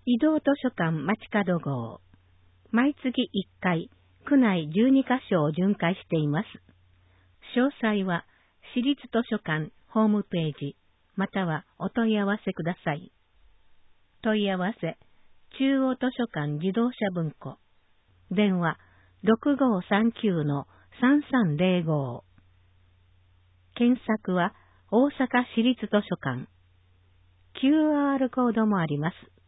移動図書館街角号。毎月1回、区内12カ所を巡回しています。詳細は、市立図書館ホームページ、またはお問い合わせください。問い合わせ、中央図書館自動車文庫。電話、6539-3305。検索は、大阪市立図書館。QR コードもあります。